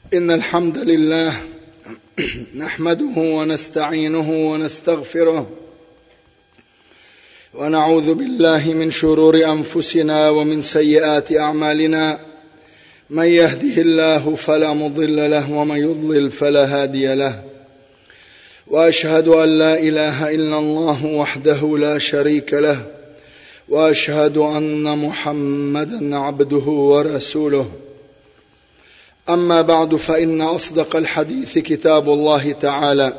إن الحمد لله نحمده ونستعينه ونستغفره ونعوذ بالله من شرور أنفسنا ومن سيئات أعمالنا. من يهده الله فلا مضل له ومن يضلل فلا هادي له، وأشهد أن لا إله إلا الله وحده لا شريك له، وأشهد أن محمدا عبده ورسوله. أما بعد، فإن أصدق الحديث كتاب الله تعالى،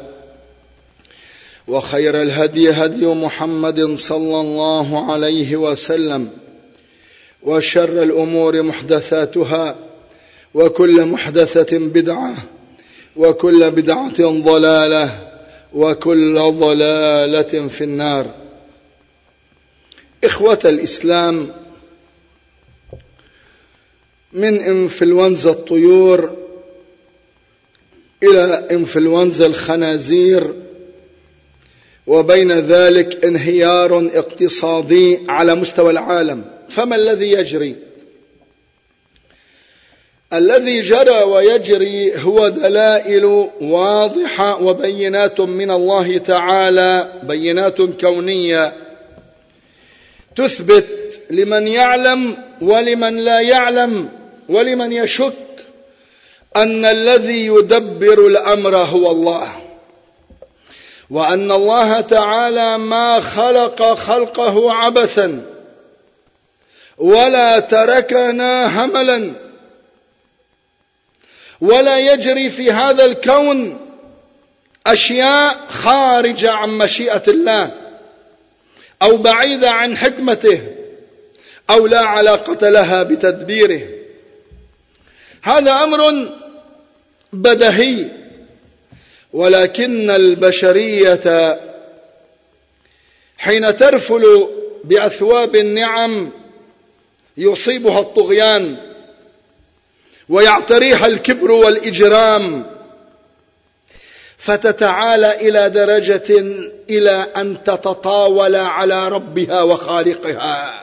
وخير الهدي هدي محمد صلى الله عليه وسلم، وشر الأمور محدثاتها، وكل محدثة بدعة، وكل بدعة ضلالة، وكل ضلالة في النار. إخوة الإسلام، من إنفلونزا الطيور إلى إنفلونزا الخنازير، وبين ذلك انهيار اقتصادي على مستوى العالم. فما الذي يجري؟ الذي جرى ويجري هو دلائل واضحة وبينات من الله تعالى، بينات كونية تثبت لمن يعلم ولمن لا يعلم ولمن يشك أن الذي يدبر الأمر هو الله، وأن الله تعالى ما خلق خلقه عبثا ولا تركنا هملا، ولا يجري في هذا الكون أشياء خارجة عن مشيئة الله أو بعيدة عن حكمته أو لا علاقة لها بتدبيره. هذا أمر بديهي، ولكن البشرية حين ترفل بأثواب النعم يصيبها الطغيان ويعتريها الكبر والإجرام، فتتعالى إلى درجة إلى أن تتطاول على ربها وخالقها.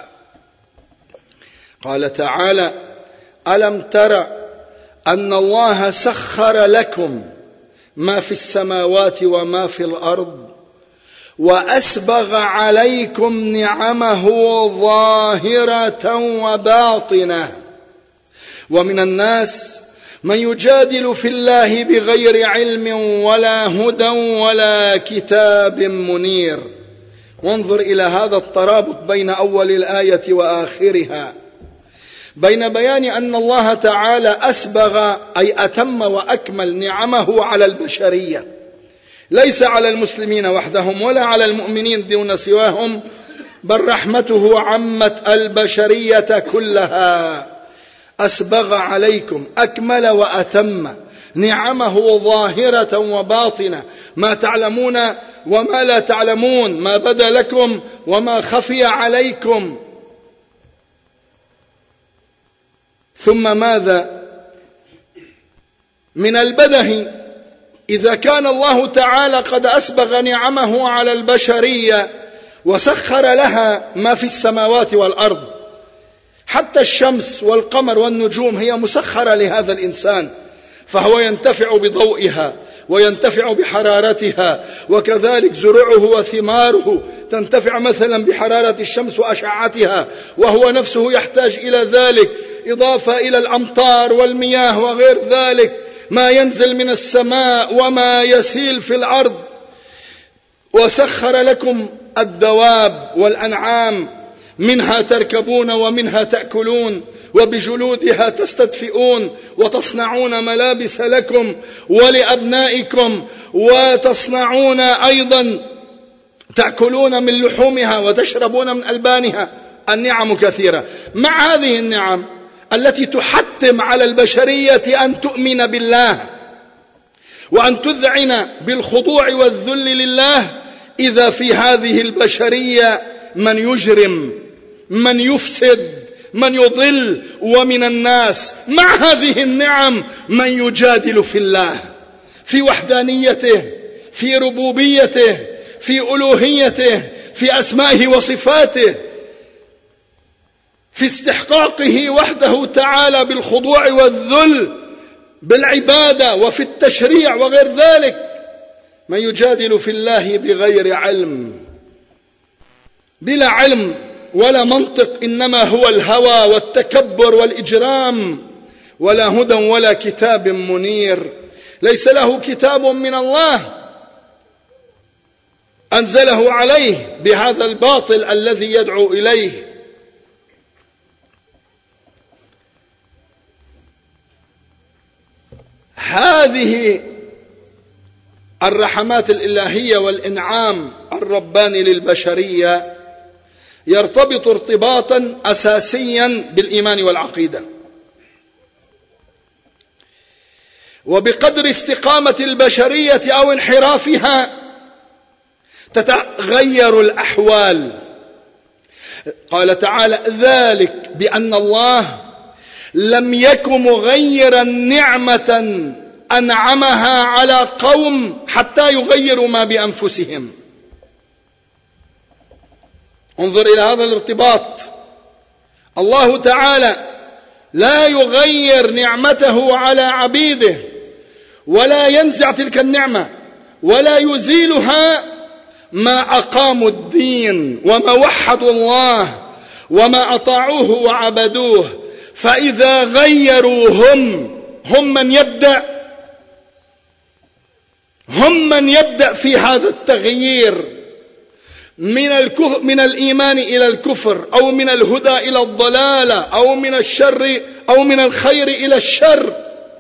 قال تعالى: ألم تر أن الله سخر لكم ما في السماوات وما في الأرض وأسبغ عليكم نعمه ظاهرة وباطنة، ومن الناس من يجادل في الله بغير علم ولا هدى ولا كتاب منير. وانظر إلى هذا الترابط بين أول الآية وآخرها، بين بيان أن الله تعالى أسبغ أي أتم وأكمل نعمه على البشرية، ليس على المسلمين وحدهم ولا على المؤمنين دون سواهم، بل رحمته عمت البشرية كلها. أسبغ عليكم، أكمل وأتم نعمه ظاهرة وباطنة، ما تعلمون وما لا تعلمون، ما بدا لكم وما خفي عليكم. ثم ماذا؟ من البديهي إذا كان الله تعالى قد أسبغ نعمه على البشرية وسخر لها ما في السماوات والأرض، حتى الشمس والقمر والنجوم هي مسخرة لهذا الإنسان، فهو ينتفع بضوئها وينتفع بحرارتها، وكذلك زروعه وثماره تنتفع مثلا بحرارة الشمس وأشعتها، وهو نفسه يحتاج إلى ذلك، إضافة إلى الأمطار والمياه وغير ذلك، ما ينزل من السماء وما يسيل في الأرض. وسخر لكم الدواب والأنعام، منها تركبون ومنها تأكلون، وبجلودها تستدفئون، وتصنعون ملابس لكم ولأبنائكم، وتصنعون أيضا تأكلون من لحومها وتشربون من ألبانها. النعم كثيرة. مع هذه النعم التي تحتم على البشرية أن تؤمن بالله وأن تذعن بالخضوع والذل لله، إذا في هذه البشرية من يجرم، من يفسد، من يضل، ومن الناس مع هذه النعم من يجادل في الله، في وحدانيته، في ربوبيته، في ألوهيته، في أسمائه وصفاته، في استحقاقه وحده تعالى بالخضوع والذل بالعبادة وفي التشريع وغير ذلك، من يجادل في الله بغير علم، بلا علم ولا منطق، إنما هو الهوى والتكبر والإجرام، ولا هدى ولا كتاب منير. ليس له كتاب من الله أنزله عليه بهذا الباطل الذي يدعو إليه. هذه الرحمات الإلهية والإنعام الرباني للبشرية يرتبط ارتباطا أساسيا بالإيمان والعقيدة، وبقدر استقامة البشرية أو انحرافها تتغير الأحوال. قال تعالى: ذلك بأن الله لم يك مغيرا نعمة أنعمها على قوم حتى يغيروا ما بأنفسهم. انظر إلى هذا الارتباط. الله تعالى لا يغير نعمته على عبيده ولا ينزع تلك النعمة ولا يزيلها ما أقاموا الدين وما وحدوا الله وما أطاعوه وعبدوه. فإذا غيروا هم من يبدأ في هذا التغيير من الإيمان إلى الكفر، أو من الهدى إلى الضلالة، أو من الشر أو من الخير إلى الشر.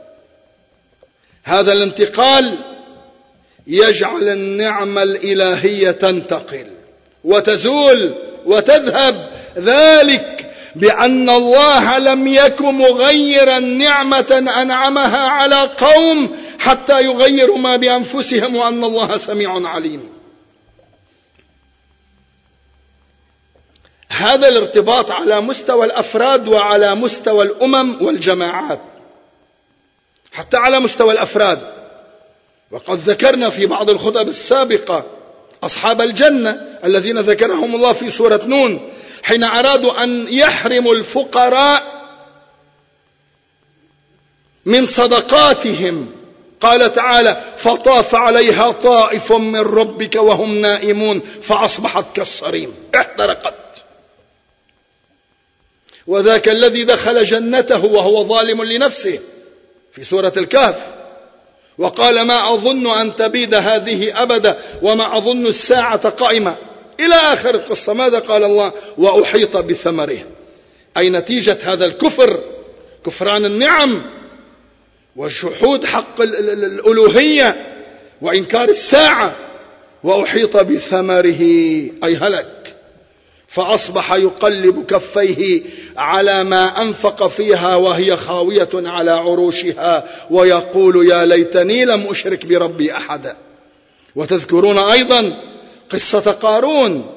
هذا الانتقال يجعل النعمة الإلهية تنتقل وتزول وتذهب. ذلك بأن الله لم يك مغيرا نعمة أنعمها على قوم حتى يغيروا ما بأنفسهم، وأن الله سميع عليم. هذا الارتباط على مستوى الأفراد وعلى مستوى الأمم والجماعات، حتى على مستوى الأفراد. وقد ذكرنا في بعض الخطب السابقة أصحاب الجنة الذين ذكرهم الله في سورة نون حين أرادوا أن يحرموا الفقراء من صدقاتهم. قال تعالى: فطاف عليها طائف من ربك وهم نائمون فأصبحت كالصريم، احترقت. وذاك الذي دخل جنته وهو ظالم لنفسه في سورة الكهف وقال: ما أظن أن تبيد هذه أبدا وما أظن الساعة قائمة، إلى آخر القصة. ماذا قال الله؟ وأحيط بثمره، أي نتيجة هذا الكفر، كفران النعم وشحود حق الألوهية وإنكار الساعة. وأحيط بثمره أي هلك، فأصبح يقلب كفيه على ما أنفق فيها وهي خاوية على عروشها ويقول: يا ليتني لم أشرك بربي أحدا. وتذكرون أيضا قصة قارون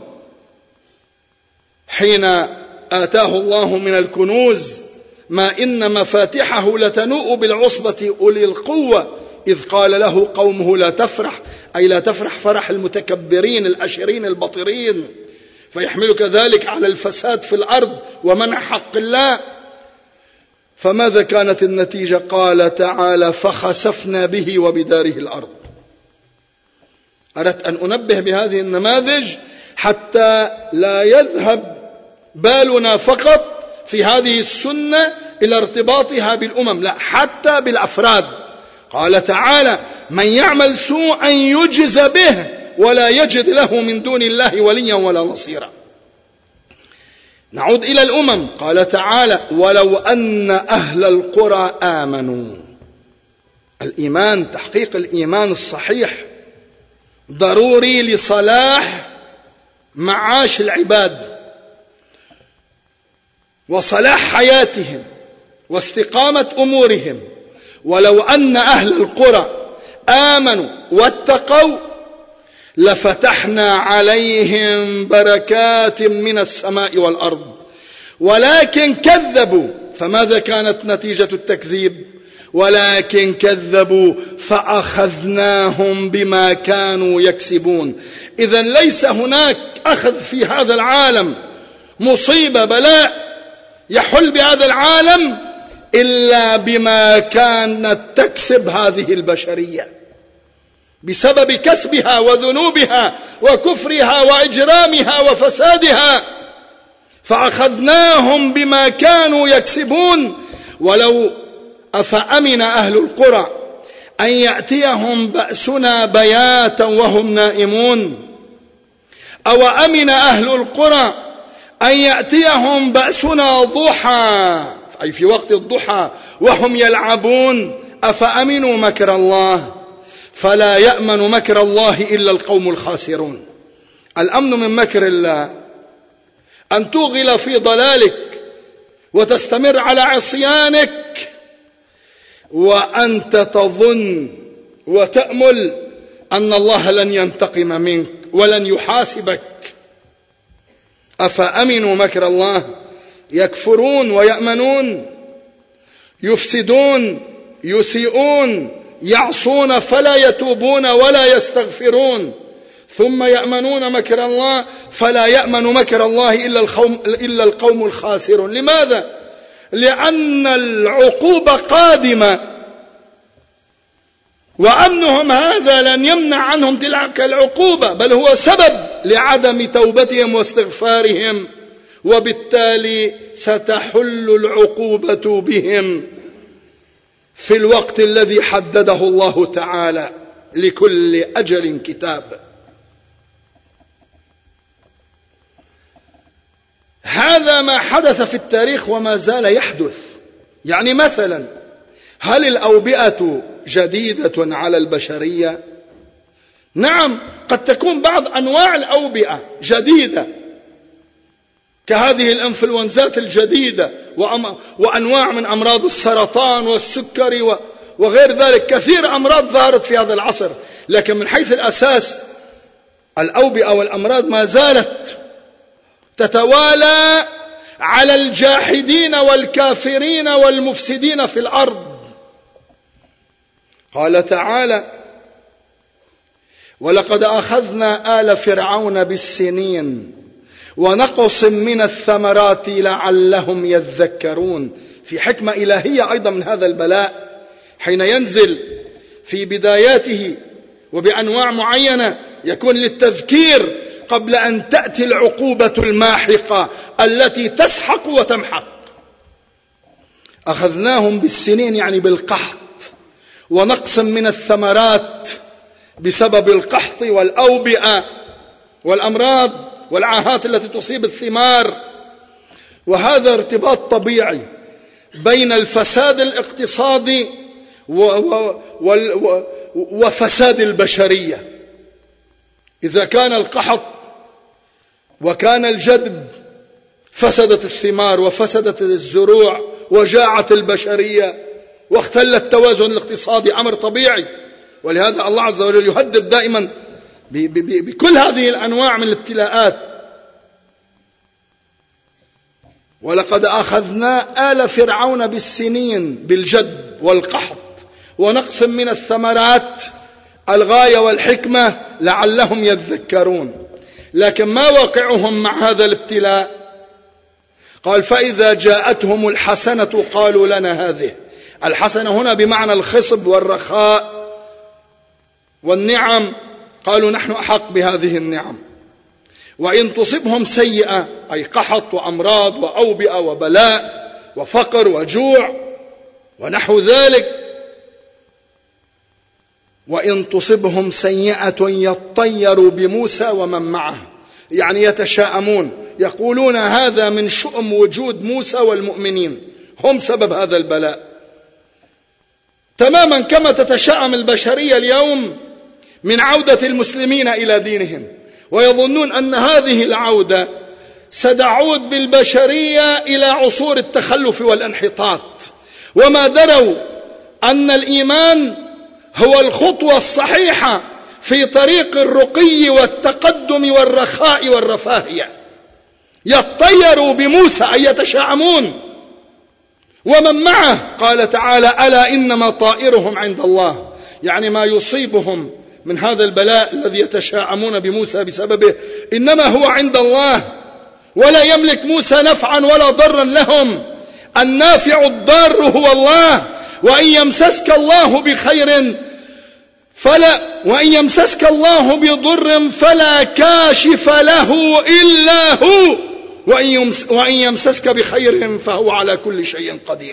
حين آتاه الله من الكنوز ما إن مفاتحه لتنوء بالعصبة أولي القوة إذ قال له قومه: لا تفرح، أي لا تفرح فرح المتكبرين الأشرين البطرين، فيحملك ذلك على الفساد في الأرض ومنع حق الله. فماذا كانت النتيجة؟ قال تعالى: فخسفنا به وبداره الأرض. أردت أن أنبه بهذه النماذج حتى لا يذهب بالنا فقط في هذه السنة إلى ارتباطها بالأمم، لا، حتى بالأفراد. قال تعالى: من يعمل سوءا يجز به ولا يجد له من دون الله وليا ولا نصيرا. نعود إلى الأمم. قال تعالى: ولو أن أهل القرى آمنوا. الإيمان، تحقيق الإيمان الصحيح ضروري لصلاح معاش العباد وصلاح حياتهم واستقامة أمورهم. ولو أن أهل القرى آمنوا واتقوا لفتحنا عليهم بركات من السماء والأرض ولكن كذبوا. فماذا كانت نتيجة التكذيب؟ ولكن كذبوا فأخذناهم بما كانوا يكسبون. إذن ليس هناك أخذ في هذا العالم، مصيبة بلاء يحل بهذا العالم إلا بما كانت تكسب هذه البشرية بسبب كسبها وذنوبها وكفرها وإجرامها وفسادها، فأخذناهم بما كانوا يكسبون. ولو أفأمن أهل القرى أن يأتيهم بأسنا بياتا وهم نائمون، أو أمن أهل القرى أن يأتيهم بأسنا ضحى، أي في وقت الضحى، وهم يلعبون. أفأمنوا مكر الله فلا يأمن مكر الله إلا القوم الخاسرون. الأمن من مكر الله أن توغل في ضلالك وتستمر على عصيانك وأنت تظن وتأمل أن الله لن ينتقم منك ولن يحاسبك. أفأمنوا مكر الله، يكفرون ويأمنون، يفسدون، يسيئون، يعصون فلا يتوبون ولا يستغفرون، ثم يأمنون مكر الله فلا يأمن مكر الله إلا القوم الخاسرون. لماذا؟ لأن العقوبة قادمة، وأمنهم هذا لن يمنع عنهم تلك العقوبة، بل هو سبب لعدم توبتهم واستغفارهم، وبالتالي ستحل العقوبة بهم في الوقت الذي حدده الله تعالى، لكل أجل كتاب. هذا ما حدث في التاريخ وما زال يحدث. يعني مثلا، هل الأوبئة جديدة على البشرية؟ نعم، قد تكون بعض أنواع الأوبئة جديدة كهذه الإنفلونزات الجديدة وأنواع من أمراض السرطان والسكري وغير ذلك، كثير أمراض ظهرت في هذا العصر، لكن من حيث الأساس الأوبئة والأمراض ما زالت تتوالى على الجاحدين والكافرين والمفسدين في الأرض. قال تعالى: ولقد أخذنا آل فرعون بالسنين ونقص من الثمرات لعلهم يذكرون. في حكمة إلهية أيضا من هذا البلاء، حين ينزل في بداياته وبأنواع معينة يكون للتذكير قبل أن تأتي العقوبة الماحقة التي تسحق وتمحق. أخذناهم بالسنين يعني بالقحط، ونقص من الثمرات بسبب القحط والأوبئة والأمراض والعاهات التي تصيب الثمار. وهذا ارتباط طبيعي بين الفساد الاقتصادي وفساد البشرية. إذا كان القحط وكان الجدب فسدت الثمار وفسدت الزروع وجاعت البشرية واختل التوازن الاقتصادي، أمر طبيعي. ولهذا الله عز وجل يهدد دائما بكل هذه الأنواع من الابتلاءات. ولقد أخذنا آل فرعون بالسنين، بالجد والقحط ونقص من الثمرات، الغاية والحكمة لعلهم يذكرون. لكن ما واقعهم مع هذا الابتلاء؟ قال: فإذا جاءتهم الحسنة قالوا لنا هذه. الحسنة هنا بمعنى الخصب والرخاء والنعم، قالوا نحن أحق بهذه النعم. وإن تصبهم سيئة، أي قحط وأمراض وأوبئة وبلاء وفقر وجوع ونحو ذلك، وإن تصبهم سيئة يطيروا بموسى ومن معه، يعني يتشاءمون، يقولون هذا من شؤم وجود موسى والمؤمنين، هم سبب هذا البلاء. تماما كما تتشاءم البشرية اليوم من عودة المسلمين إلى دينهم، ويظنون أن هذه العودة ستعود بالبشرية إلى عصور التخلف والانحطاط، وما دروا أن الإيمان هو الخطوة الصحيحة في طريق الرقي والتقدم والرخاء والرفاهية. يطيروا بموسى أي يتشاءمون، ومن معه قال تعالى: ألا إنما طائرهم عند الله، يعني ما يصيبهم من هذا البلاء الذي يتشاءمون بموسى بسببه إنما هو عند الله، ولا يملك موسى نفعا ولا ضرا لهم. النافع الضار هو الله. وإن يمسسك الله بخير وإن يمسسك الله بضر فلا كاشف له إلا هو، وإن يمسسك بخير فهو على كل شيء قدير.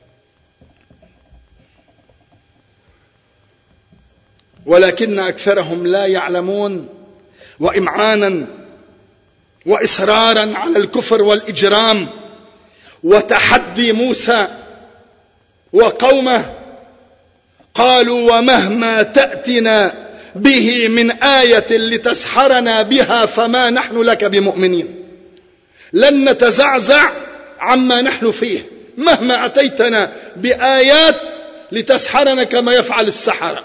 ولكن أكثرهم لا يعلمون، وإمعانا وإصرارا على الكفر والإجرام وتحدي موسى وقومه قالوا ومهما تأتنا به من آية لتسحرنا بها فما نحن لك بمؤمنين، لن نتزعزع عما نحن فيه مهما أتيتنا بآيات لتسحرنا كما يفعل السحرة.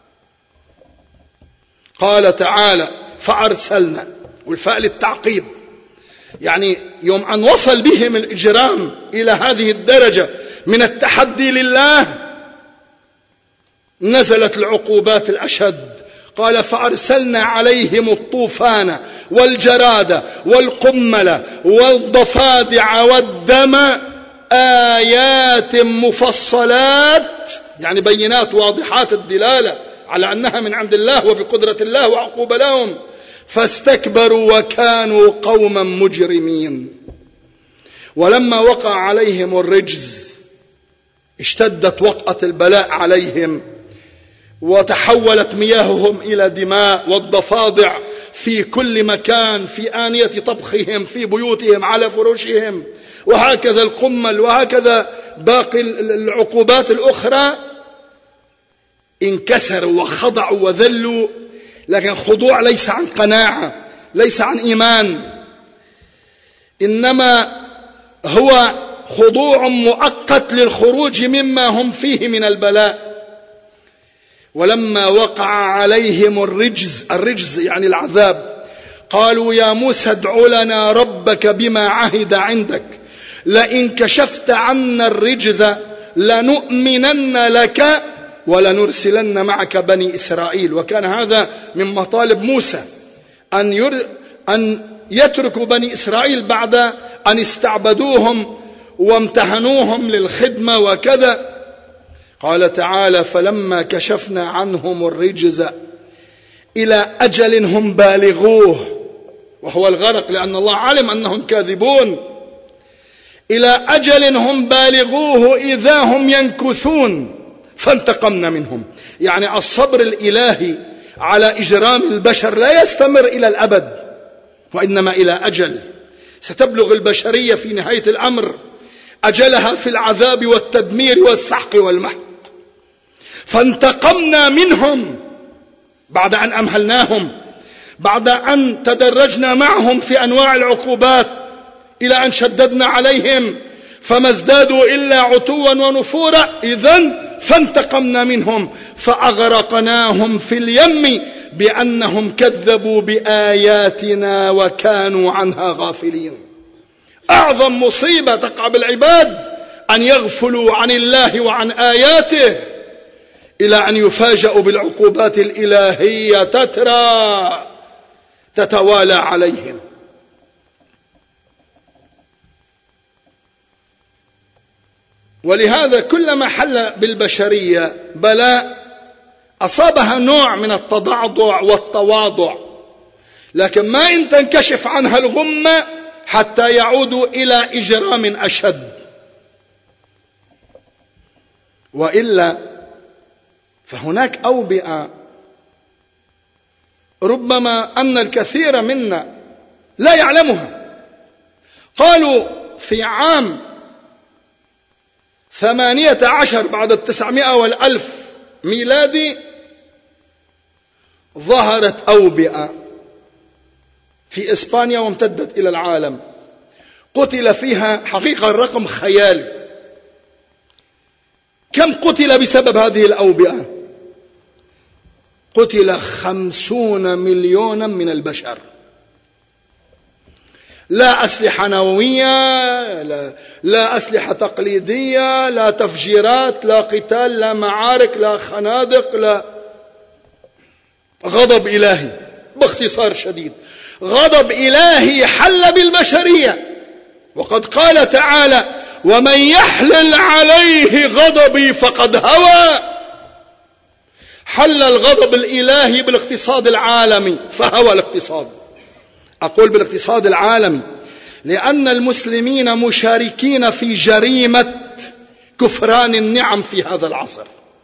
قال تعالى فأرسلنا، والفاء للتعقيب، يعني يوم أن وصل بهم الإجرام إلى هذه الدرجة من التحدي لله نزلت العقوبات الأشد. قال فأرسلنا عليهم الطوفان والجراد والقمل والضفادع والدم آيات مفصلات، يعني بينات واضحات الدلالة على أنها من عند الله وبقدرة الله وعقوبة لهم، فاستكبروا وكانوا قوما مجرمين. ولما وقع عليهم الرجز اشتدت وطأة البلاء عليهم، وتحولت مياههم إلى دماء، والضفادع في كل مكان، في آنية طبخهم، في بيوتهم، على فرشهم، وهكذا القمل، وهكذا باقي العقوبات الأخرى. انكسروا وخضعوا وذلوا، لكن خضوع ليس عن قناعة، ليس عن إيمان، إنما هو خضوع مؤقت للخروج مما هم فيه من البلاء. ولما وقع عليهم الرجز يعني العذاب، قالوا يا موسى ادع لنا ربك بما عهد عندك لئن كشفت عنا الرجز لنؤمنن لك ولنرسلن معك بني إسرائيل. وكان هذا من مطالب موسى أن يتركوا بني إسرائيل بعد أن استعبدوهم وامتهنوهم للخدمة وكذا. قال تعالى فلما كشفنا عنهم الرجز إلى أجل هم بالغوه، وهو الغرق لأن الله علم أنهم كاذبون، إلى أجل هم بالغوه إذا هم ينكثون فانتقمنا منهم. يعني الصبر الإلهي على إجرام البشر لا يستمر إلى الأبد، وإنما إلى أجل. ستبلغ البشرية في نهاية الأمر أجلها في العذاب والتدمير والسحق والمحق. فانتقمنا منهم بعد أن أمهلناهم، بعد أن تدرجنا معهم في أنواع العقوبات إلى أن شددنا عليهم فما ازدادوا إلا عتوا ونفورا. إذن فانتقمنا منهم فأغرقناهم في اليم بأنهم كذبوا بآياتنا وكانوا عنها غافلين. أعظم مصيبة تقع بالعباد أن يغفلوا عن الله وعن آياته إلى أن يفاجأوا بالعقوبات الإلهية تترى تتوالى عليهم. ولهذا كلما حل بالبشرية بلاء أصابها نوع من التضعضع والتواضع، لكن ما إن تنكشف عنها الغمة حتى يعودوا إلى إجرام أشد. وإلا فهناك أوبئة ربما أن الكثير منا لا يعلمها. قالوا في عام 18 بعد 900 و1000 ميلادي ظهرت أوبئة في إسبانيا وامتدت إلى العالم، قتل فيها حقيقة الرقم خيالي. كم قتل بسبب هذه الأوبئة؟ قتل 50 مليونا من البشر. لا أسلحة نووية، لا أسلحة تقليدية، لا تفجيرات، لا قتال، لا معارك، لا خنادق، لا غضب إلهي. باختصار شديد غضب إلهي حل بالبشرية. وقد قال تعالى ومن يحلل عليه غضبي فقد هوى. حل الغضب الإلهي بالاقتصاد العالمي فهوى الاقتصاد. أقول بالاقتصاد العالمي لأن المسلمين مشاركين في جريمة كفران النعم في هذا العصر.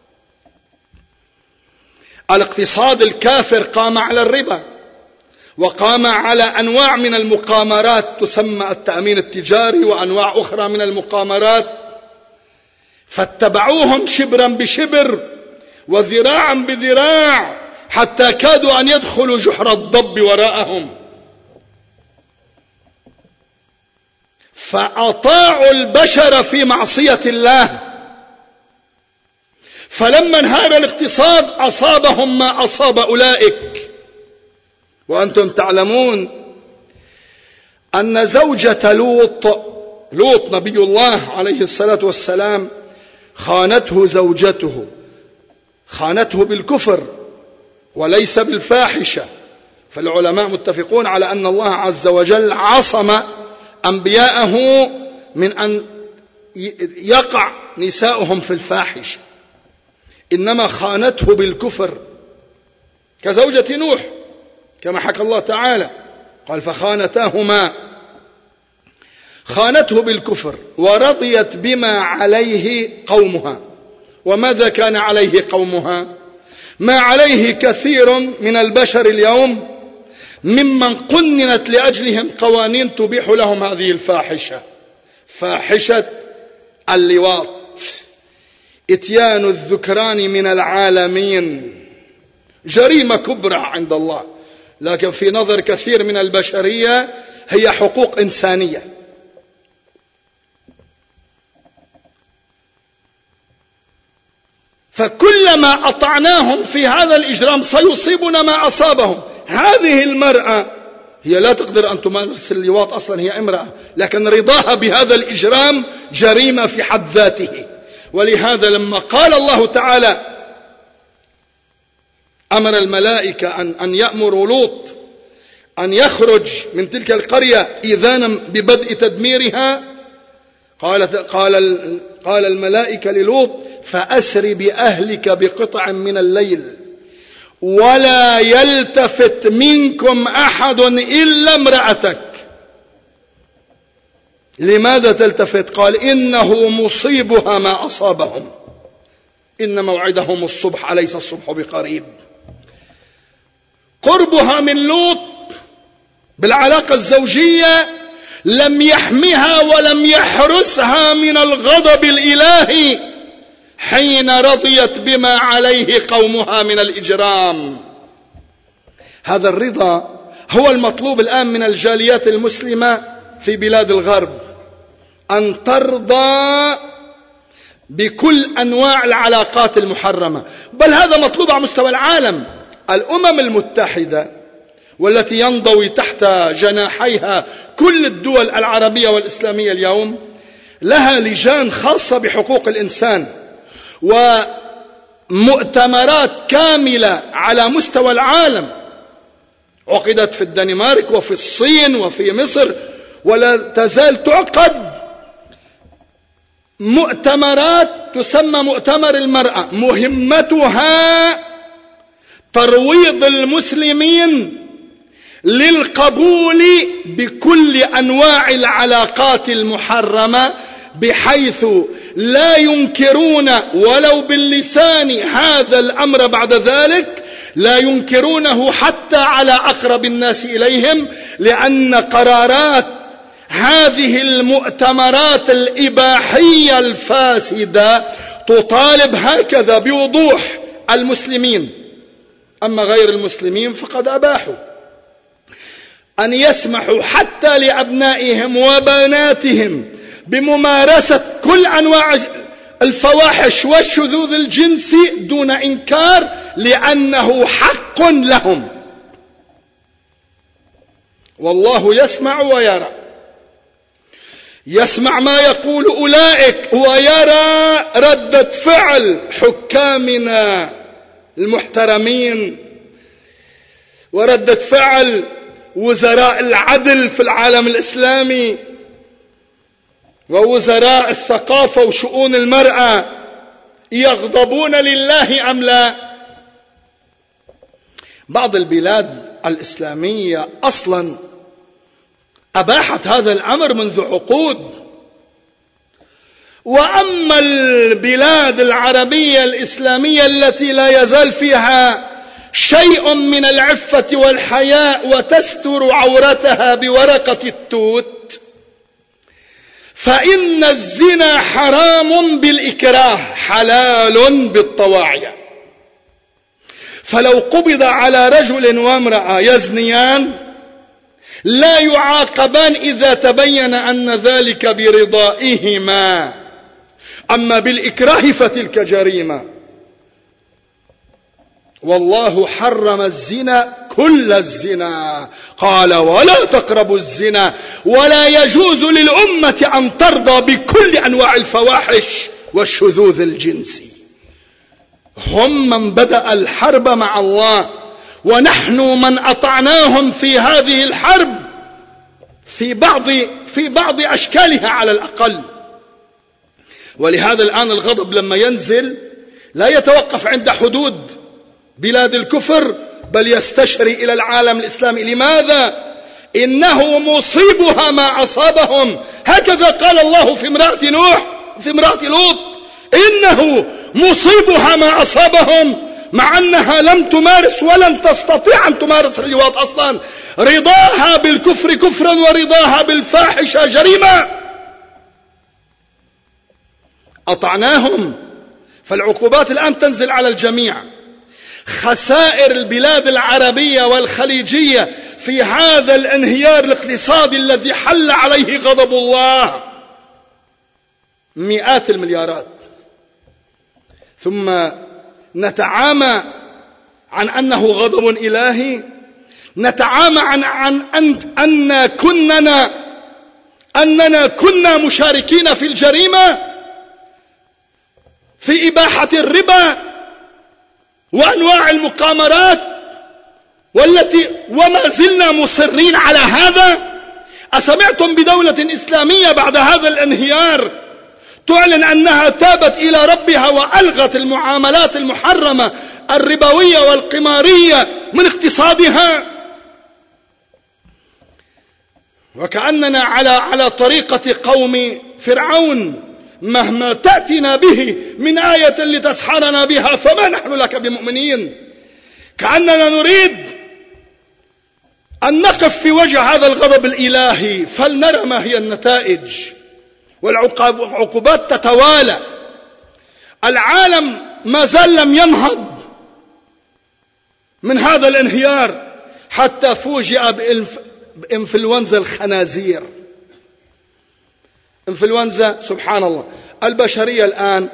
الاقتصاد الكافر قام على الربا، وقام على أنواع من المقامرات تسمى التأمين التجاري وأنواع أخرى من المقامرات، فاتبعوهم شبرا بشبر وذراعا بذراع حتى كادوا أن يدخلوا جحر الضب وراءهم، فأطاعوا البشر في معصية الله. فلما انهار الاقتصاد أصابهم ما أصاب أولئك. وأنتم تعلمون أن زوجة لوط نبي الله عليه الصلاة والسلام خانته زوجته، خانته بالكفر وليس بالفاحشة. فالعلماء متفقون على أن الله عز وجل عصم أنبياءه من أن يقع نساؤهم في الفاحشة، إنما خانته بالكفر كزوجة نوح كما حكى الله تعالى، قال فخانتاهما، خانته بالكفر ورضيت بما عليه قومها. وماذا كان عليه قومها؟ ما عليه كثير من البشر اليوم ممن قننت لأجلهم قوانين تبيح لهم هذه الفاحشة، فاحشة اللواط، إتيان الذكران من العالمين، جريمة كبرى عند الله، لكن في نظر كثير من البشرية هي حقوق إنسانية. فكلما أطعناهم في هذا الإجرام سيصيبنا ما أصابهم. هذه المرأة هي لا تقدر أن تمارس اللواط أصلا، هي امرأة، لكن رضاها بهذا الإجرام جريمة في حد ذاته. ولهذا لما قال الله تعالى أمر الملائكة أن يأمروا لوط أن يخرج من تلك القرية إذانا ببدء تدميرها، قال الملائكة للوط فأسر بأهلك بقطع من الليل ولا يلتفت منكم أحد إلا امرأتك. لماذا تلتفت؟ قال إنه مصيبها ما أصابهم إن موعدهم الصبح أليس الصبح بقريب. قربها من لوط بالعلاقة الزوجية لم يحمها ولم يحرسها من الغضب الإلهي حين رضيت بما عليه قومها من الإجرام. هذا الرضا هو المطلوب الآن من الجاليات المسلمة في بلاد الغرب، أن ترضى بكل أنواع العلاقات المحرمة، بل هذا مطلوب على مستوى العالم. الأمم المتحدة والتي ينضوي تحت جناحيها كل الدول العربية والإسلامية اليوم لها لجان خاصة بحقوق الإنسان ومؤتمرات كاملة على مستوى العالم، عقدت في الدنمارك وفي الصين وفي مصر، ولا تزال تعقد مؤتمرات تسمى مؤتمر المرأة، مهمتها ترويض المسلمين للقبول بكل أنواع العلاقات المحرمة، بحيث لا ينكرون ولو باللسان هذا الأمر بعد ذلك، لا ينكرونه حتى على أقرب الناس إليهم، لأن قرارات هذه المؤتمرات الإباحية الفاسدة تطالب هكذا بوضوح المسلمين. أما غير المسلمين فقد أباحوا أن يسمحوا حتى لأبنائهم وبناتهم بممارسة كل أنواع الفواحش والشذوذ الجنسي دون إنكار، لأنه حق لهم، والله يسمع ويرى، يسمع ما يقول أولئك ويرى ردة فعل حكامنا المحترمين وردة فعل وزراء العدل في العالم الإسلامي. ووزراء الثقافة وشؤون المرأة يغضبون لله أم لا؟ بعض البلاد الإسلامية أصلا أباحت هذا الأمر منذ عقود، وأما البلاد العربية الإسلامية التي لا يزال فيها شيء من العفة والحياء وتستر عورتها بورقة التوت، فإن الزنا حرام بالإكراه حلال بالطواعية. فلو قبض على رجل وامرأة يزنيان لا يعاقبان إذا تبين أن ذلك برضائهما، أما بالإكراه فتلك جريمة. والله حرم الزنا كل الزنا، قال ولا تقربوا الزنا، ولا يجوز للأمة أن ترضى بكل أنواع الفواحش والشذوذ الجنسي. هم من بدأ الحرب مع الله، ونحن من أطعناهم في هذه الحرب في بعض أشكالها على الأقل. ولهذا الآن الغضب لما ينزل لا يتوقف عند حدود بلاد الكفر، بل يستشري إلى العالم الإسلامي. لماذا؟ إنه مصيبها ما أصابهم، هكذا قال الله في امرأة نوح في امرأة لوط، إنه مصيبها ما أصابهم، مع أنها لم تمارس ولم تستطيع أن تمارس اللواط أصلا. رضاها بالكفر كفرا ورضاها بالفاحشة جريمة. أطعناهم، فالعقوبات الآن تنزل على الجميع. خسائر البلاد العربية والخليجية في هذا الانهيار الاقتصادي الذي حل عليه غضب الله مئات المليارات. ثم نتعامى عن أنه غضب إلهي، نتعامى عن أننا كنا مشاركين في الجريمة، في إباحة الربا وأنواع المقامرات، وما زلنا مصرين على هذا. أسمعتم بدولة إسلامية بعد هذا الانهيار تعلن أنها تابت إلى ربها وألغت المعاملات المحرمة الربوية والقمارية من اقتصادها؟ وكأننا على طريقة قوم فرعون، مهما تأتنا به من آية لتسحرنا بها فما نحن لك بمؤمنين. كأننا نريد أن نقف في وجه هذا الغضب الإلهي فلنرى ما هي النتائج، والعقوبات تتوالى. العالم ما زال لم ينهض من هذا الانهيار حتى فوجئ بإنفلونزا الخنازير. إنفلونزا سبحان الله. البشرية الآن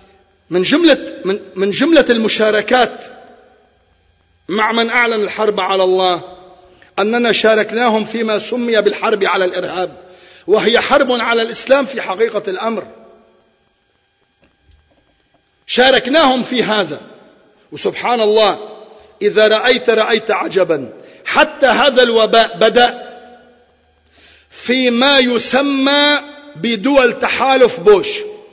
من جملة المشاركات مع من أعلن الحرب على الله أننا شاركناهم فيما سمي بالحرب على الإرهاب، وهي حرب على الإسلام في حقيقة الأمر. شاركناهم في هذا، وسبحان الله إذا رأيت عجبا. حتى هذا الوباء بدأ فيما يسمى بدول تحالف بوش.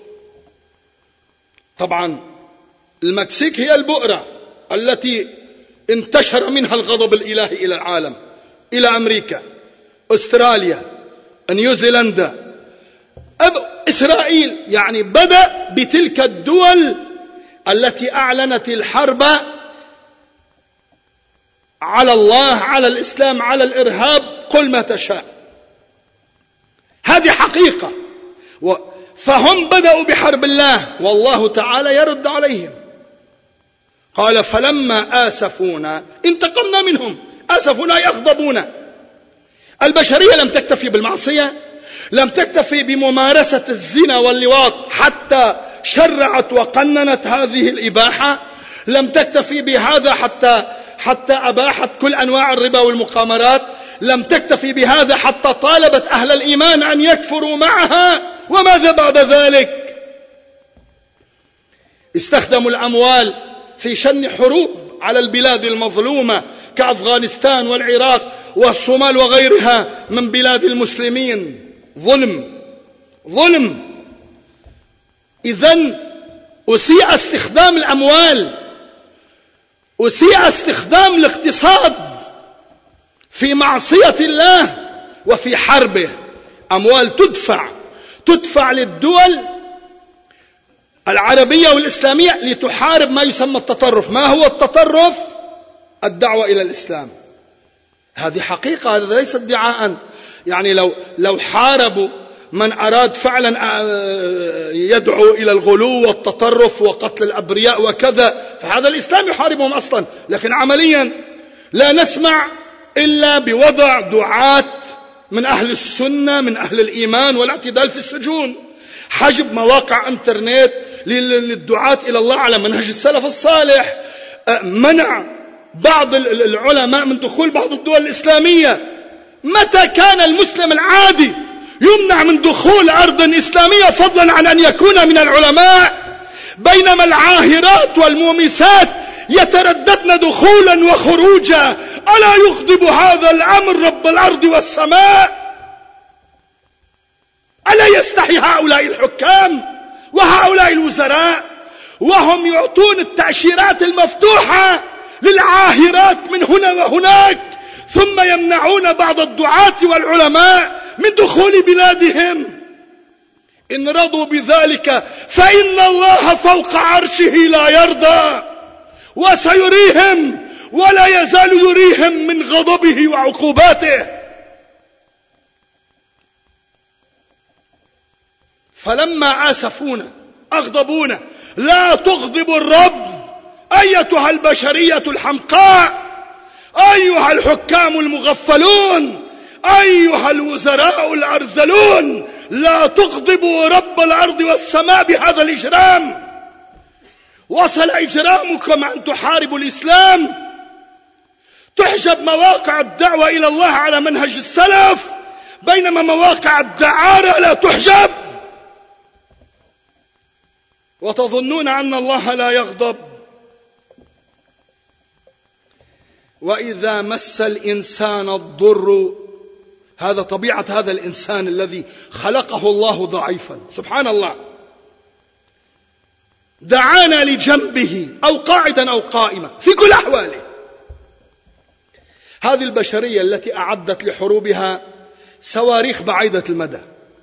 طبعا المكسيك هي البؤرة التي انتشر منها الغضب الإلهي إلى العالم، إلى أمريكا، أستراليا، نيوزيلندا، إسرائيل. يعني بدأ بتلك الدول التي أعلنت الحرب على الله، على الإسلام، على الإرهاب، قل ما تشاء. هذه حقيقة. فهم بدأوا بحرب الله، والله تعالى يرد عليهم. قال فلما آسفونا انتقمنا منهم. آسفونا يغضبون. البشرية لم تكتفي بالمعصية، لم تكتفي بممارسة الزنا واللواط حتى شرعت وقننت هذه الإباحة، لم تكتفي بهذا حتى أباحت كل أنواع الربا والمقامرات، لم تكتفي بهذا حتى طالبت أهل الإيمان أن يكفروا معها. وماذا بعد ذلك؟ استخدموا الأموال في شن حروب على البلاد المظلومة كأفغانستان والعراق والصومال وغيرها من بلاد المسلمين، ظلم ظلم. إذن أسيء استخدام الأموال، أسيء استخدام الاقتصاد في معصية الله وفي حربه. أموال تدفع للدول العربية والإسلامية لتحارب ما يسمى التطرف. ما هو التطرف؟ الدعوة إلى الإسلام. هذه حقيقة، هذا ليس ادعاء. يعني لو حاربوا من أراد فعلا يدعو إلى الغلو والتطرف وقتل الأبرياء وكذا، فهذا الإسلام يحاربهم أصلا. لكن عمليا لا نسمع إلا بوضع دعاة من أهل السنة من أهل الإيمان والاعتدال في السجون، حجب مواقع انترنت للدعاة إلى الله على منهج السلف الصالح، منع بعض العلماء من دخول بعض الدول الإسلامية. متى كان المسلم العادي يمنع من دخول أرض إسلامية فضلا عن أن يكون من العلماء، بينما العاهرات والمومسات يترددن دخولا وخروجا؟ ألا يغضب هذا الأمر رب الأرض والسماء؟ ألا يستحي هؤلاء الحكام وهؤلاء الوزراء وهم يعطون التأشيرات المفتوحة للعاهرات من هنا وهناك، ثم يمنعون بعض الدعاة والعلماء من دخول بلادهم؟ إن رضوا بذلك فإن الله فوق عرشه لا يرضى، وسيريهم ولا يزال يريهم من غضبه وعقوباته. فلما آسفونا أغضبونا. لا تغضب الرب أيتها البشرية الحمقاء، أيها الحكام المغفلون، أيها الوزراء الأرذلون، لا تغضبوا رب الأرض والسماء بهذا الإجرام. وصل إجرامكم أن تحاربوا الإسلام، تحجب مواقع الدعوة إلى الله على منهج السلف، بينما مواقع الدعارة لا تحجب، وتظنون أن الله لا يغضب. وإذا مس الإنسان الضر، هذا طبيعة هذا الإنسان الذي خلقه الله ضعيفا، سبحان الله، دعانا لجنبه أو قاعدا أو قائما في كل أحواله. هذه البشرية التي أعدت لحروبها صواريخ بعيدة المدى،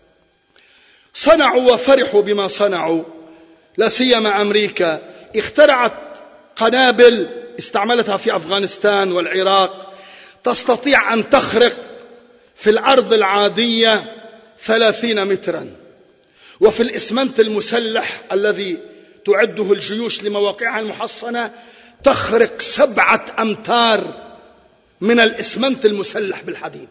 صنعوا وفرحوا بما صنعوا، لا سيما أمريكا اخترعت قنابل استعملتها في أفغانستان والعراق، تستطيع أن تخرق في الأرض العادية 30 مترا، وفي الإسمنت المسلح الذي تعده الجيوش لمواقعها المحصنة تخرق 7 أمتار من الإسمنت المسلح بالحديد.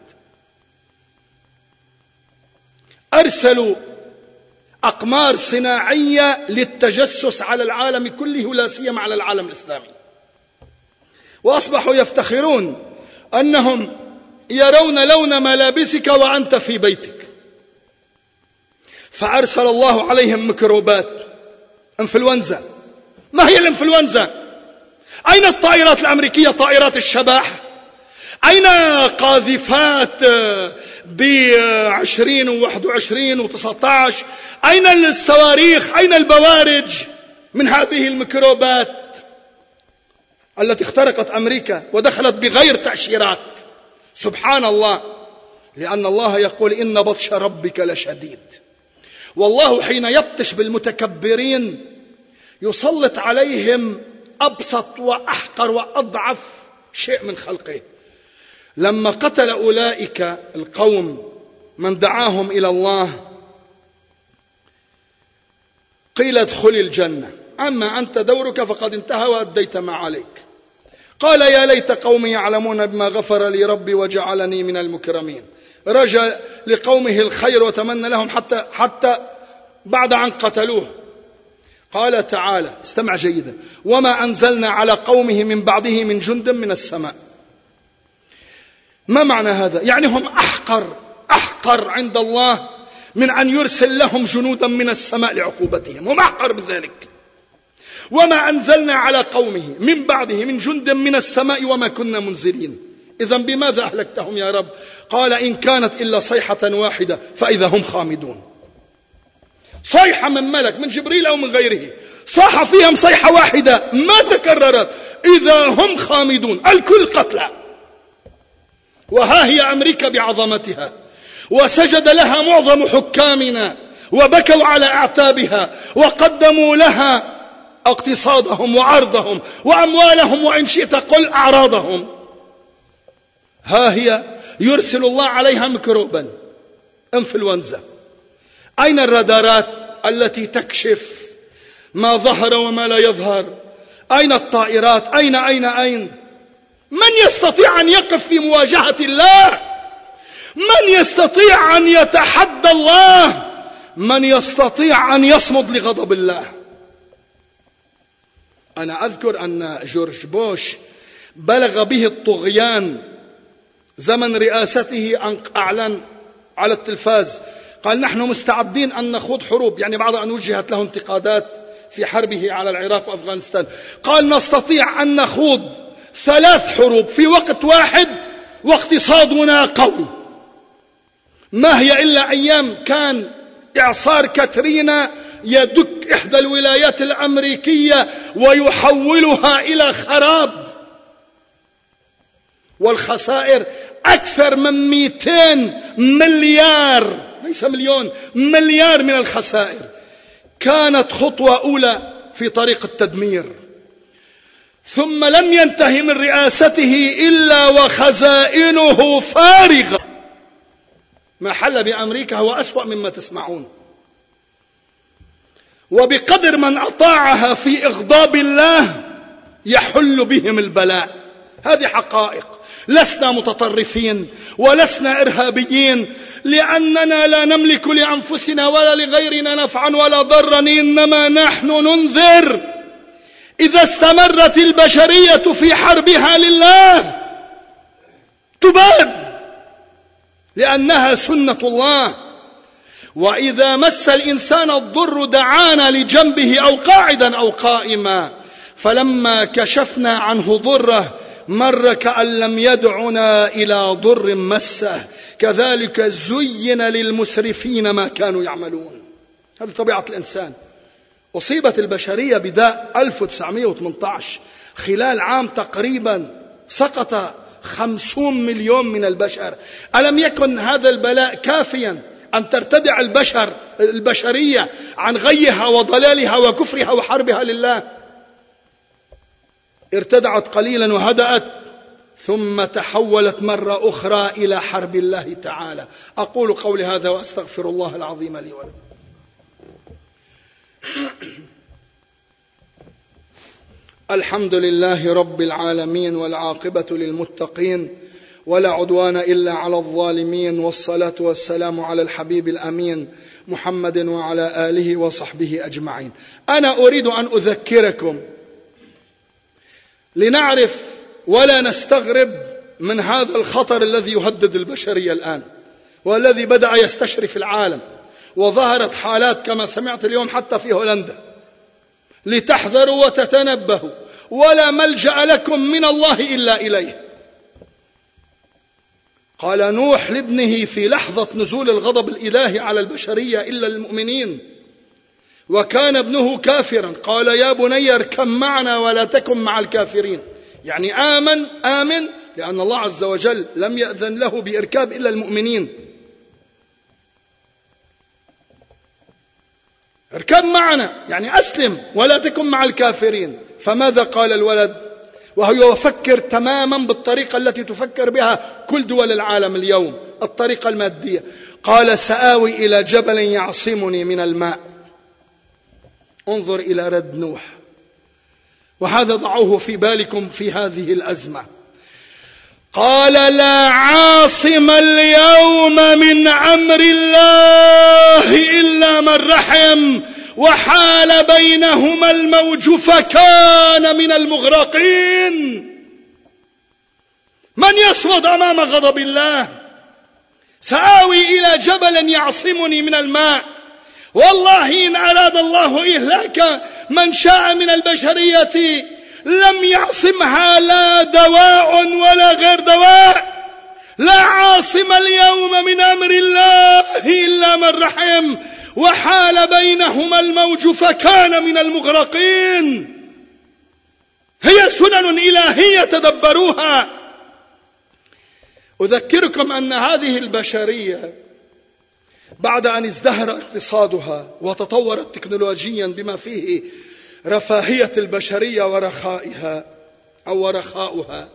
أرسلوا أقمار صناعية للتجسس على العالم كله ولا سيما على العالم الإسلامي، وأصبحوا يفتخرون أنهم يرون لون ملابسك وأنت في بيتك. فأرسل الله عليهم ميكروبات، انفلونزا. ما هي الانفلونزا؟ أين الطائرات الأمريكية، طائرات الشباح؟ أين قاذفات ب20 و21 و19؟ أين الصواريخ؟ أين البوارج من هذه الميكروبات التي اخترقت أمريكا ودخلت بغير تأشيرات؟ سبحان الله، لأن الله يقول إن بطش ربك لشديد. والله حين يبطش بالمتكبرين يسلط عليهم أبسط وأحقر وأضعف شيء من خلقه. لما قتل أولئك القوم من دعاهم إلى الله قيل ادخل الجنة، أما أنت دورك فقد انتهى وأديت ما عليك. قال يا ليت قومي يعلمون بما غفر لي ربي وجعلني من المكرمين. رجا لقومه الخير وتمنى لهم حتى بعد أن قتلوه. قال تعالى، استمع جيدا، وما أنزلنا على قومه من بعده من جند من السماء. ما معنى هذا؟ يعني هم أحقر عند الله من أن يرسل لهم جنودا من السماء لعقوبتهم، هم أحقر من ذلك. وما أنزلنا على قومه من بعده من جند من السماء وما كنا منزلين. إذن بماذا أهلكتهم يا رب؟ قال إن كانت إلا صيحة واحدة فإذا هم خامدون. صيحة من ملك، من جبريل أو من غيره، صاح فيهم صيحة واحدة ما تكررت، إذا هم خامدون، الكل قتلى. وها هي أمريكا بعظمتها، وسجد لها معظم حكامنا وبكوا على أعتابها وقدموا لها اقتصادهم وعرضهم وأموالهم وإن شئت قل أعراضهم. ها هي يرسل الله عليها ميكروبا انفلونزا. أين الرادارات التي تكشف ما ظهر وما لا يظهر؟ أين الطائرات؟ أين؟ من يستطيع أن يقف في مواجهة الله؟ من يستطيع أن يتحدى الله؟ من يستطيع أن يصمد لغضب الله؟ أنا أذكر أن جورج بوش بلغ به الطغيان زمن رئاسته أن أعلن على التلفاز قال نحن مستعدين أن نخوض حروب، يعني بعد أن وجهت له انتقادات في حربه على العراق وأفغانستان، قال نستطيع أن نخوض 3 حروب في وقت واحد واقتصادنا قوي. ما هي إلا أيام كان إعصار كاترينا يدك إحدى الولايات الأمريكية ويحولها إلى خراب، والخسائر أكثر من 200 مليار، ليس مليون، مليار من الخسائر. كانت خطوة أولى في طريق التدمير، ثم لم ينتهي من رئاسته إلا وخزائنه فارغة. ما حل بأمريكا هو أسوأ مما تسمعون. وبقدر من أطاعها في إغضاب الله يحل بهم البلاء. هذه حقائق، لسنا متطرفين ولسنا إرهابيين، لأننا لا نملك لأنفسنا ولا لغيرنا نفعا ولا ضرا، إنما نحن ننذر. إذا استمرت البشرية في حربها لله تباد، لأنها سنة الله. وإذا مس الإنسان الضر دعانا لجنبه أو قاعدا أو قائما، فلما كشفنا عنه ضره مر كأن لم يدعنا إلى ضر مسه، كذلك زين للمسرفين ما كانوا يعملون. هذه طبيعة الإنسان. أصيبت البشرية بداء 1918، خلال عام تقريبا سقط 50 مليون من البشر. ألم يكن هذا البلاء كافيا أن ترتدع البشرية عن غيها وضلالها وكفرها وحربها لله؟ ارتدعت قليلا وهدأت، ثم تحولت مرة أخرى إلى حرب الله تعالى. أقول قولي هذا وأستغفر الله العظيم لي ولكم. الحمد لله رب العالمين، والعاقبة للمتقين، ولا عدوان إلا على الظالمين، والصلاة والسلام على الحبيب الأمين محمد وعلى آله وصحبه أجمعين. أنا أريد أن أذكركم لنعرف ولا نستغرب من هذا الخطر الذي يهدد البشرية الآن، والذي بدأ يستشرف العالم، وظهرت حالات كما سمعت اليوم حتى في هولندا. لتحذروا وتتنبهوا، ولا ملجأ لكم من الله إلا إليه. قال نوح لابنه في لحظة نزول الغضب الإلهي على البشرية إلا المؤمنين، وكان ابنه كافرا، قال يا بني اركب معنا ولا تكن مع الكافرين. يعني آمن لأن الله عز وجل لم يأذن له بإركاب إلا المؤمنين. اركب معنا يعني أسلم ولا تكن مع الكافرين. فماذا قال الولد وهو يفكر تماما بالطريقة التي تفكر بها كل دول العالم اليوم، الطريقة المادية؟ قال سآوي إلى جبل يعصمني من الماء. انظر إلى رد نوح. وهذا ضعوه في بالكم في هذه الأزمة. قال لا عاصم اليوم من أمر الله إلا من رحم، وحال بينهما الموج فكان من المغرقين. من يصمد أمام غضب الله؟ سآوي إلى جبل يعصمني من الماء. والله إن أراد الله إهلاك من شاء من البشرية لم يعصمها لا دواء ولا غير دواء. لا عاصم اليوم من أمر الله إلا من رحم، وحال بينهما الموج فكان من المغرقين. هي سنن إلهية تدبروها. أذكركم أن هذه البشرية بعد أن ازدهر اقتصادها وتطورت تكنولوجيا بما فيه رفاهية البشرية ورخائها أو ورخاؤها،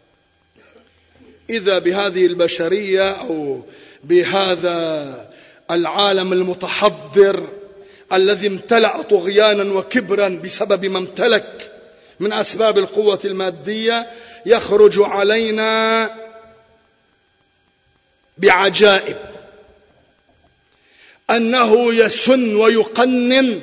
إذا بهذه البشرية أو بهذا العالم المتحضر الذي امتلأ طغيانا وكبرا بسبب ما امتلك من أسباب القوة المادية، يخرج علينا بعجائب أنه يسن ويقنن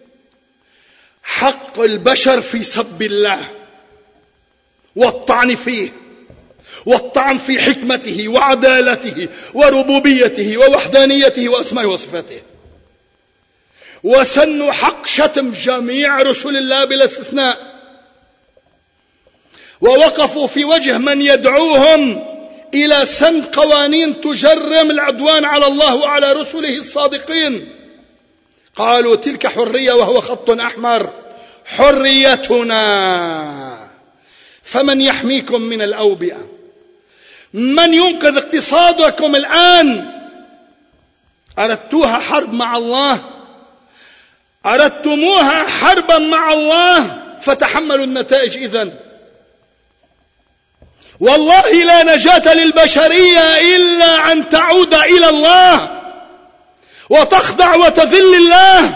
حق البشر في سب الله والطعن فيه، والطعن في حكمته وعدالته وربوبيته ووحدانيته وأسمائه وصفاته، وسن حق شتم جميع رسل الله بلا استثناء، ووقفوا في وجه من يدعوهم إلى سن قوانين تجرم العدوان على الله وعلى رسله الصادقين. قالوا تلك حرية وهو خط أحمر، حريتنا، فمن يحميكم من الأوبئة؟ من ينقذ اقتصادكم الآن؟ أردتوها حرب مع الله، أردتموها حربا مع الله، فتحملوا النتائج إذن. والله لا نجاة للبشرية إلا أن تعود إلى الله وتخضع وتذل الله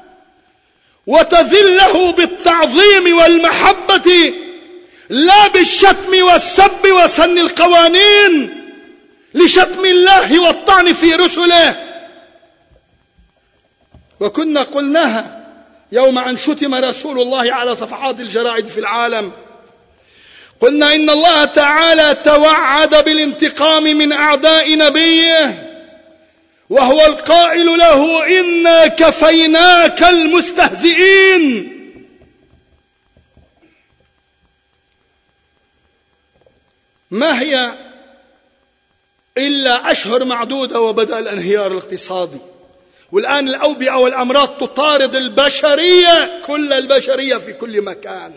وتذله بالتعظيم والمحبة، لا بالشتم والسب وسن القوانين لشتم الله والطعن في رسله. وكنا قلناها يوم أن شتم رسول الله على صفحات الجرائد في العالم، قلنا إن الله تعالى توعد بالانتقام من أعداء نبيه، وهو القائل له إنا كفيناك المستهزئين. ما هي إلا أشهر معدودة وبدأ الانهيار الاقتصادي، والآن الأوبئة والأمراض تطارد البشرية، كل البشرية في كل مكان.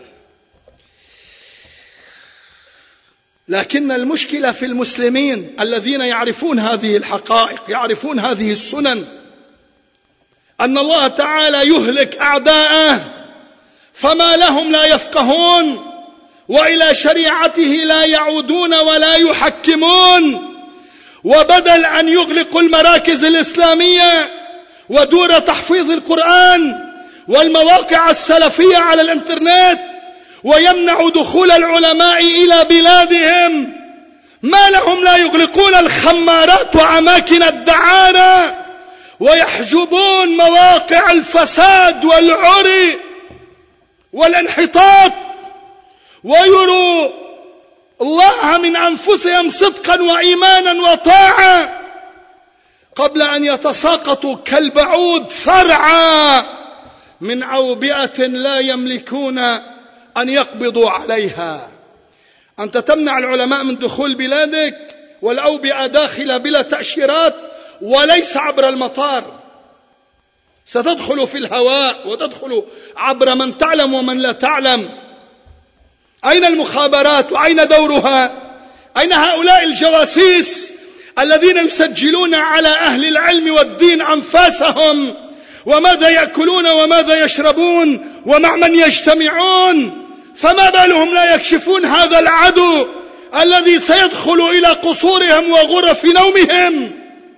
لكن المشكلة في المسلمين الذين يعرفون هذه الحقائق، يعرفون هذه السنن، أن الله تعالى يهلك أعداءه فما لهم لا يفقهون، وإلى شريعته لا يعودون ولا يحكمون. وبدل أن يغلقوا المراكز الإسلامية ودور تحفيظ القرآن والمواقع السلفية على الانترنت ويمنع دخول العلماء إلى بلادهم، ما لهم لا يغلقون الخمارات وأماكن الدعارة ويحجبون مواقع الفساد والعري والانحطاط، ويروا الله من أنفسهم صدقا وإيمانا وطاعة قبل أن يتساقطوا كالبعوض صرعى من أوبئة لا يملكون أن يقبضوا عليها. أنت تمنع العلماء من دخول بلادك والأوبئة داخلة بلا تأشيرات وليس عبر المطار، ستدخل في الهواء وتدخل عبر من تعلم ومن لا تعلم. أين المخابرات وأين دورها؟ أين هؤلاء الجواسيس الذين يسجلون على أهل العلم والدين أنفاسهم وماذا يأكلون وماذا يشربون ومع من يجتمعون؟ فما بالهم لا يكشفون هذا العدو الذي سيدخل إلى قصورهم وغرف نومهم؟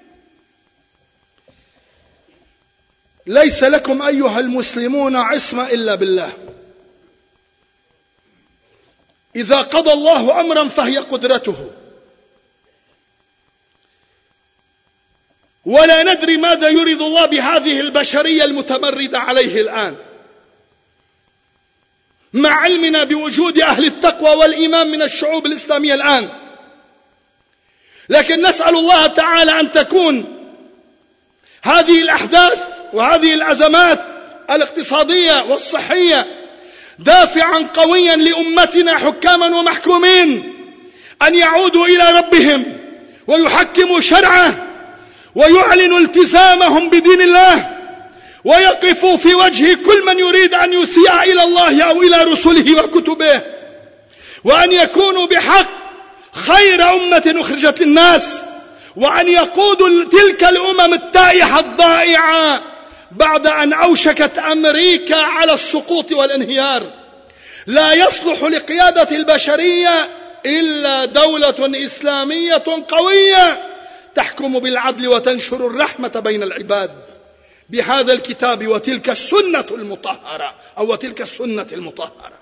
ليس لكم أيها المسلمون عصمة إلا بالله. إذا قضى الله أمرا فهي قدرته، ولا ندري ماذا يريد الله بهذه البشرية المتمردة عليه الآن، مع علمنا بوجود أهل التقوى والإيمان من الشعوب الإسلامية الآن. لكن نسأل الله تعالى أن تكون هذه الأحداث وهذه الأزمات الاقتصادية والصحية دافعا قويا لأمتنا حكاما ومحكومين أن يعودوا إلى ربهم ويحكموا شرعه ويعلنوا التزامهم بدين الله ويقفوا في وجه كل من يريد أن يسيء إلى الله أو إلى رسله وكتبه، وأن يكونوا بحق خير أمة أخرجت للناس، وأن يقودوا تلك الأمم التائهة الضائعة بعد أن أوشكت أمريكا على السقوط والانهيار. لا يصلح لقيادة البشرية إلا دولة إسلامية قوية تحكم بالعدل وتنشر الرحمة بين العباد بهذا الكتاب وتلك السنة المطهرة أو تلك السنة المطهرة.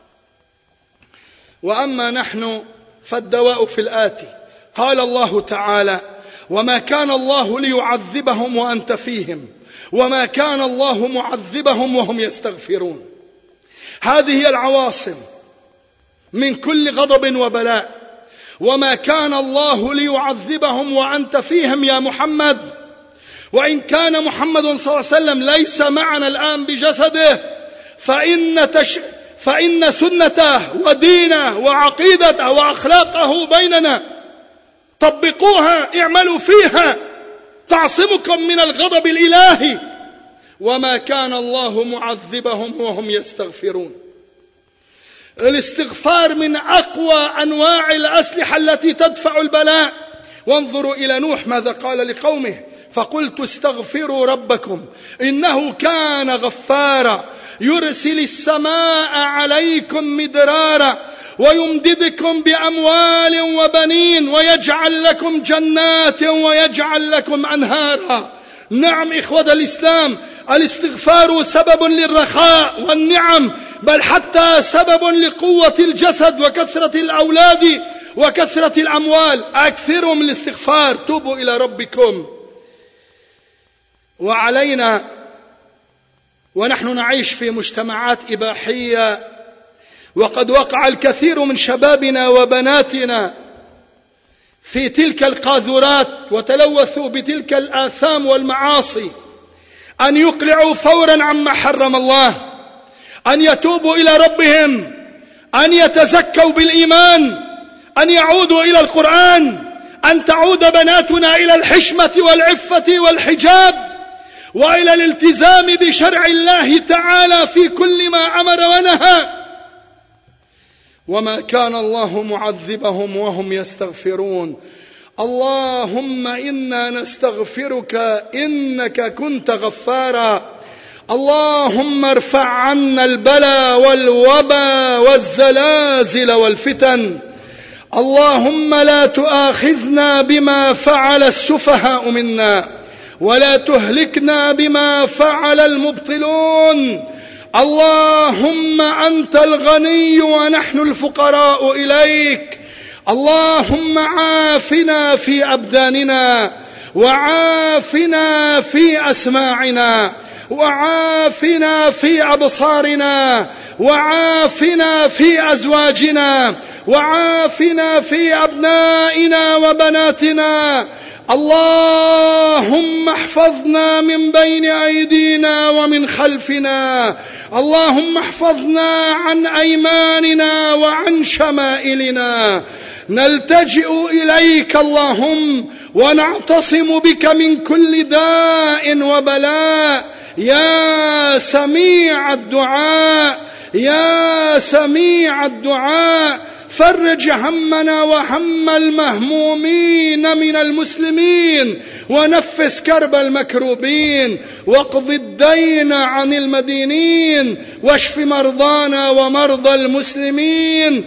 وأما نحن فالدواء في الآتي. قال الله تعالى: وما كان الله ليعذبهم وأنت فيهم وما كان الله معذبهم وهم يستغفرون. هذه هي العواصم من كل غضب وبلاء. وما كان الله ليعذبهم وأنت فيهم يا محمد. وإن كان محمد صلى الله عليه وسلم ليس معنا الآن بجسده، فإن سنته ودينه وعقيدته وأخلاقه بيننا، طبقوها، اعملوا فيها، تعصمكم من الغضب الإلهي. وما كان الله معذبهم وهم يستغفرون. الاستغفار من أقوى أنواع الأسلحة التي تدفع البلاء. وانظروا إلى نوح ماذا قال لقومه: فقلت استغفروا ربكم إنه كان غفارا يرسل السماء عليكم مدرارا ويمددكم بأموال وبنين ويجعل لكم جنات ويجعل لكم أنهارا. نعم إخوة الإسلام، الاستغفار سبب للرخاء والنعم، بل حتى سبب لقوة الجسد وكثرة الأولاد وكثرة الأموال. أكثروا من الاستغفار، توبوا إلى ربكم. وعلينا ونحن نعيش في مجتمعات إباحية، وقد وقع الكثير من شبابنا وبناتنا في تلك القاذورات وتلوثوا بتلك الآثام والمعاصي، أن يقلعوا فورا عما حرم الله، أن يتوبوا إلى ربهم، أن يتزكوا بالإيمان، أن يعودوا إلى القرآن، أن تعود بناتنا إلى الحشمة والعفة والحجاب وإلى الالتزام بشرع الله تعالى في كل ما أمر ونهى. وما كان الله معذبهم وهم يستغفرون. اللهم إنا نستغفرك إنك كنت غفارا. اللهم ارفع عنا البلاء والوبا والزلازل والفتن. اللهم لا تؤاخذنا بما فعل السفهاء منا ولا تهلكنا بما فعل المبطلون. اللهم أنت الغني ونحن الفقراء إليك. اللهم عافنا في أبداننا وعافنا في أسماعنا وعافنا في أبصارنا وعافنا في أزواجنا وعافنا في أبنائنا وبناتنا. اللهم احفظنا من بين أيدينا ومن خلفنا. اللهم احفظنا عن أيماننا وعن شمائلنا. نلتجئ إليك اللهم ونعتصم بك من كل داء وبلاء يا سميع الدعاء يا سميع الدعاء. فرج همنا وهم المهمومين من المسلمين ونفس كرب المكروبين واقض الدين عن المدينين واشف مرضانا ومرضى المسلمين.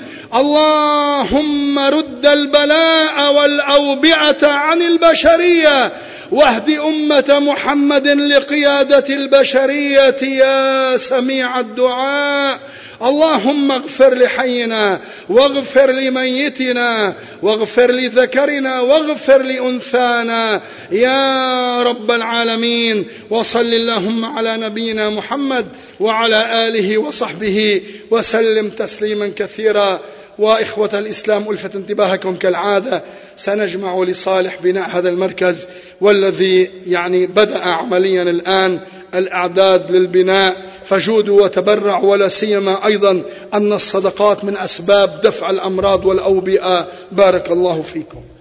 اللهم رد البلاء والأوبئة عن البشرية واهد أمة محمد لقيادة البشرية يا سميع الدعاء. اللهم اغفر لحينا واغفر لميتنا واغفر لذكرنا واغفر لأنثانا يا رب العالمين. وصل اللهم على نبينا محمد وعلى آله وصحبه وسلم تسليما كثيرا. وإخوة الإسلام ألفت انتباهكم كالعادة، سنجمع لصالح بناء هذا المركز والذي بدأ عمليا الآن الأعداد للبناء، فجودوا وتبرعوا، ولا سيما أيضا أن الصدقات من أسباب دفع الأمراض والأوبئة. بارك الله فيكم.